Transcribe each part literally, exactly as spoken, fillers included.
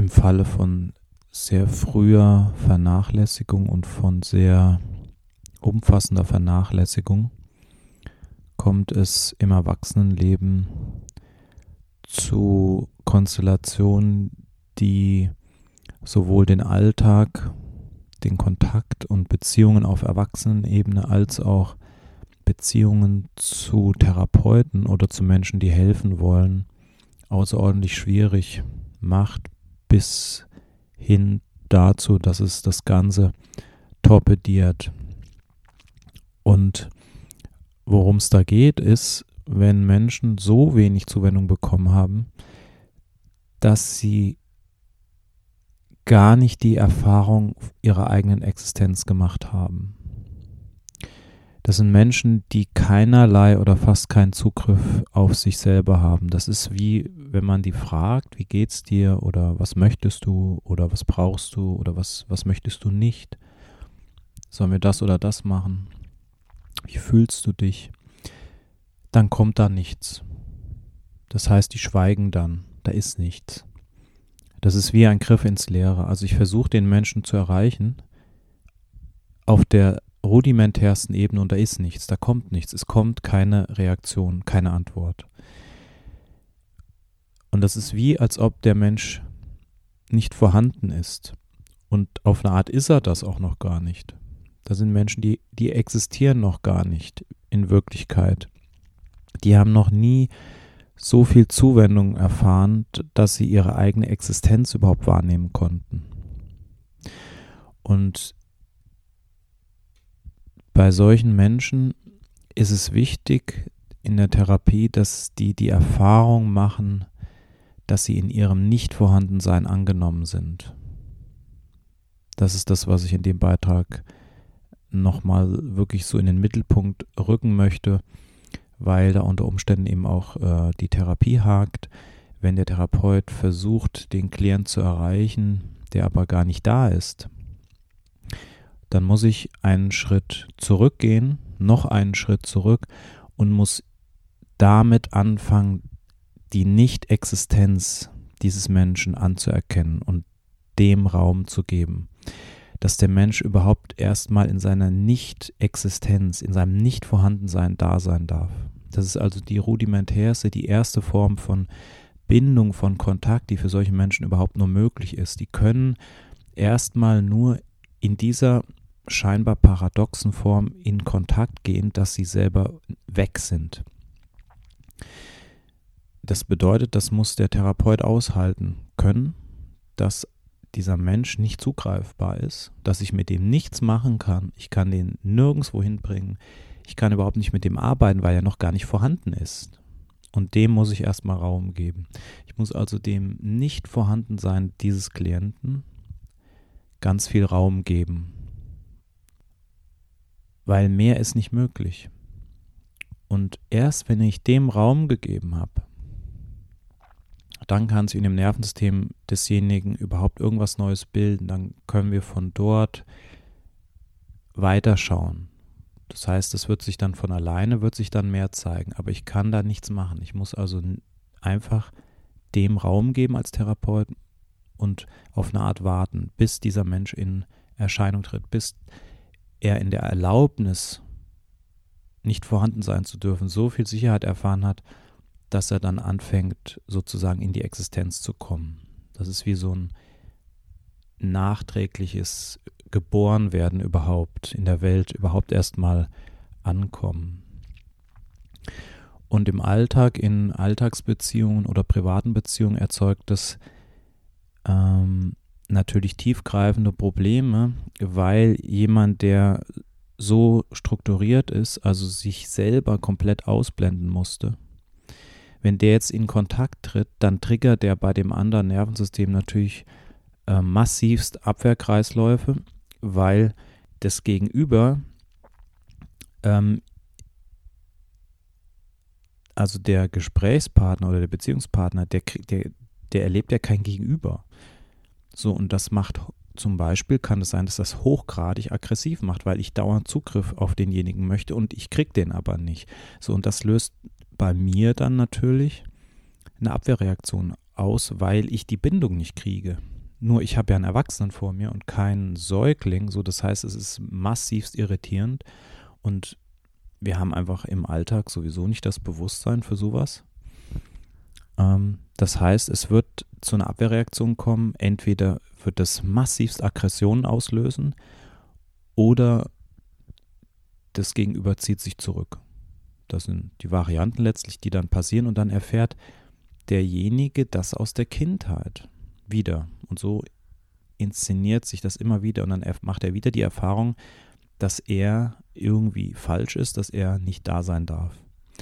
Im Falle von sehr früher Vernachlässigung und von sehr umfassender Vernachlässigung kommt es im Erwachsenenleben zu Konstellationen, die sowohl den Alltag, den Kontakt und Beziehungen auf Erwachsenenebene als auch Beziehungen zu Therapeuten oder zu Menschen, die helfen wollen, außerordentlich schwierig macht, bis hin dazu, dass es das Ganze torpediert. Und worum es da geht, ist, wenn Menschen so wenig Zuwendung bekommen haben, dass sie gar nicht die Erfahrung ihrer eigenen Existenz gemacht haben. Das sind Menschen, die keinerlei oder fast keinen Zugriff auf sich selber haben. Das ist wie, wenn man die fragt, wie geht's dir oder was möchtest du oder was brauchst du oder was, was möchtest du nicht? Sollen wir das oder das machen? Wie fühlst du dich? Dann kommt da nichts. Das heißt, die schweigen dann. Da ist nichts. Das ist wie ein Griff ins Leere. Also ich versuche den Menschen zu erreichen auf der rudimentärsten Ebene und da ist nichts, da kommt nichts. Es kommt keine Reaktion, keine Antwort. Und das ist wie, als ob der Mensch nicht vorhanden ist. Und auf eine Art ist er das auch noch gar nicht. Da sind Menschen, die, die existieren noch gar nicht in Wirklichkeit. Die haben noch nie so viel Zuwendung erfahren, dass sie ihre eigene Existenz überhaupt wahrnehmen konnten. Und bei solchen Menschen ist es wichtig in der Therapie, dass die die Erfahrung machen, dass sie in ihrem Nicht-Vorhandensein angenommen sind. Das ist das, was ich in dem Beitrag nochmal wirklich so in den Mittelpunkt rücken möchte, weil da unter Umständen eben auch äh, die Therapie hakt. Wenn der Therapeut versucht, den Klient zu erreichen, der aber gar nicht da ist, dann muss ich einen Schritt zurückgehen, noch einen Schritt zurück und muss damit anfangen, die Nicht-Existenz dieses Menschen anzuerkennen und dem Raum zu geben. Dass der Mensch überhaupt erstmal in seiner Nicht-Existenz, in seinem Nicht-Vorhandensein da sein darf. Das ist also die rudimentärste, die erste Form von Bindung, von Kontakt, die für solche Menschen überhaupt nur möglich ist. Die können erstmal nur in dieser scheinbar paradoxen Form in Kontakt gehen, dass sie selber weg sind. Das bedeutet, das muss der Therapeut aushalten können, dass dieser Mensch nicht zugreifbar ist, dass ich mit dem nichts machen kann. Ich kann den nirgendwo hinbringen. Ich kann überhaupt nicht mit dem arbeiten, weil er noch gar nicht vorhanden ist. Und dem muss ich erstmal Raum geben. Ich muss also dem Nicht-Vorhandensein dieses Klienten ganz viel Raum geben. Weil mehr ist nicht möglich. Und erst wenn ich dem Raum gegeben habe, dann kann sich in dem Nervensystem desjenigen überhaupt irgendwas Neues bilden. Dann können wir von dort weiterschauen. Das heißt, es wird sich dann von alleine, wird sich dann mehr zeigen. Aber ich kann da nichts machen. Ich muss also einfach dem Raum geben als Therapeut und auf eine Art warten, bis dieser Mensch in Erscheinung tritt, bis er in der Erlaubnis, nicht vorhanden sein zu dürfen, so viel Sicherheit erfahren hat, dass er dann anfängt, sozusagen in die Existenz zu kommen. Das ist wie so ein nachträgliches Geborenwerden überhaupt in der Welt, überhaupt erstmal ankommen. Und im Alltag, in Alltagsbeziehungen oder privaten Beziehungen erzeugt das ähm, natürlich tiefgreifende Probleme, weil jemand, der so strukturiert ist, also sich selber komplett ausblenden musste, wenn der jetzt in Kontakt tritt, dann triggert der bei dem anderen Nervensystem natürlich äh, massivst Abwehrkreisläufe, weil das Gegenüber, ähm, also der Gesprächspartner oder der Beziehungspartner, der, der, der erlebt ja kein Gegenüber. So, und das macht zum Beispiel, kann es sein, dass das hochgradig aggressiv macht, weil ich dauernd Zugriff auf denjenigen möchte und ich kriege den aber nicht. So, und das löst bei mir dann natürlich eine Abwehrreaktion aus, weil ich die Bindung nicht kriege. nur ich habe ja einen Erwachsenen vor mir und keinen Säugling, so das heißt, es ist massivst irritierend und wir haben einfach im Alltag sowieso nicht das Bewusstsein für sowas. Ähm, das heißt, es wird zu einer Abwehrreaktion kommen, entweder wird das massivst Aggressionen auslösen oder das Gegenüber zieht sich zurück. Das sind die Varianten letztlich, die dann passieren und dann erfährt derjenige das aus der Kindheit wieder. Und so inszeniert sich das immer wieder und dann macht er wieder die Erfahrung, dass er irgendwie falsch ist, dass er nicht da sein darf.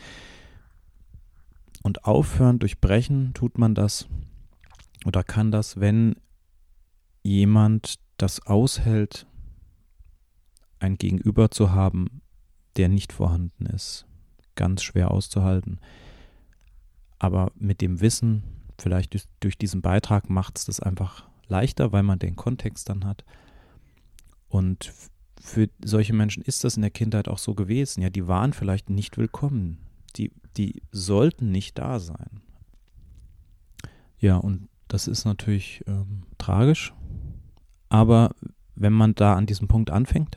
Und aufhören, durchbrechen tut man das oder kann das, wenn jemand das aushält, ein Gegenüber zu haben, der nicht vorhanden ist. Ganz schwer auszuhalten. Aber mit dem Wissen, vielleicht durch, durch diesen Beitrag macht es das einfach leichter, weil man den Kontext dann hat. Und für solche Menschen ist das in der Kindheit auch so gewesen. Ja, die waren vielleicht nicht willkommen. Die, die sollten nicht da sein. Ja, und das ist natürlich ähm, tragisch. Aber wenn man da an diesem Punkt anfängt,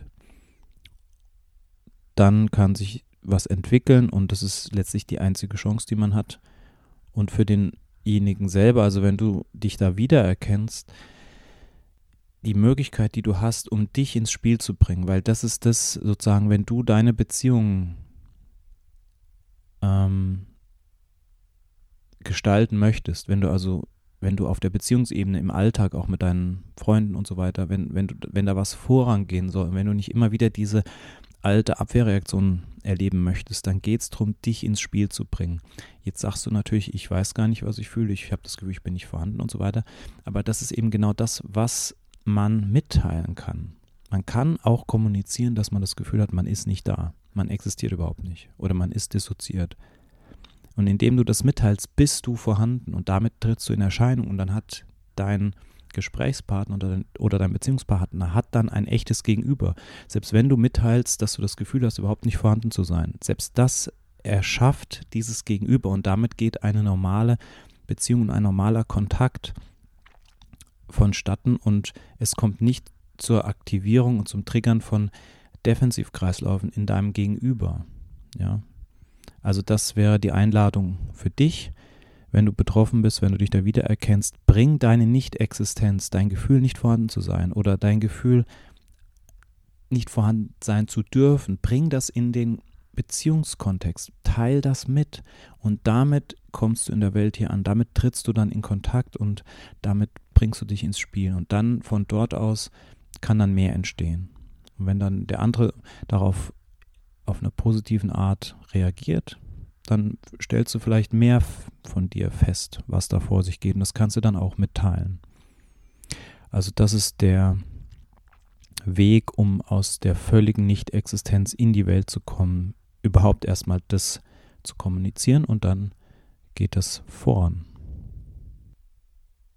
dann kann sich was entwickeln und das ist letztlich die einzige Chance, die man hat. Und für denjenigen selber, also wenn du dich da wiedererkennst, die Möglichkeit, die du hast, um dich ins Spiel zu bringen, weil das ist das sozusagen, wenn du deine Beziehung ähm, gestalten möchtest, wenn du also, wenn du auf der Beziehungsebene im Alltag auch mit deinen Freunden und so weiter, wenn, wenn du, wenn da was Vorrang gehen soll, wenn du nicht immer wieder diese alte Abwehrreaktion erleben möchtest, dann geht es darum, dich ins Spiel zu bringen. Jetzt sagst du natürlich, ich weiß gar nicht, was ich fühle, ich habe das Gefühl, ich bin nicht vorhanden und so weiter, aber das ist eben genau das, was man mitteilen kann. Man kann auch kommunizieren, dass man das Gefühl hat, man ist nicht da, man existiert überhaupt nicht oder man ist dissoziiert. Und indem du das mitteilst, bist du vorhanden und damit trittst du in Erscheinung und dann hat dein Gesprächspartner oder dein, oder dein Beziehungspartner hat dann ein echtes Gegenüber. Selbst wenn du mitteilst, dass du das Gefühl hast, überhaupt nicht vorhanden zu sein, selbst das erschafft dieses Gegenüber und damit geht eine normale Beziehung und ein normaler Kontakt vonstatten und es kommt nicht zur Aktivierung und zum Triggern von Defensivkreislaufen in deinem Gegenüber. Ja. Also das wäre die Einladung für dich, wenn du betroffen bist, wenn du dich da wiedererkennst, bring deine Nicht-Existenz, dein Gefühl nicht vorhanden zu sein oder dein Gefühl nicht vorhanden sein zu dürfen, bring das in den Beziehungskontext, teil das mit und damit kommst du in der Welt hier an, damit trittst du dann in Kontakt und damit bringst du dich ins Spiel und dann von dort aus kann dann mehr entstehen. Und wenn dann der andere darauf auf eine positiven Art reagiert, dann stellst du vielleicht mehr von dir fest, was da vor sich geht und das kannst du dann auch mitteilen. Also das ist der Weg, um aus der völligen Nicht-Existenz in die Welt zu kommen, überhaupt erstmal das zu kommunizieren und dann geht es voran.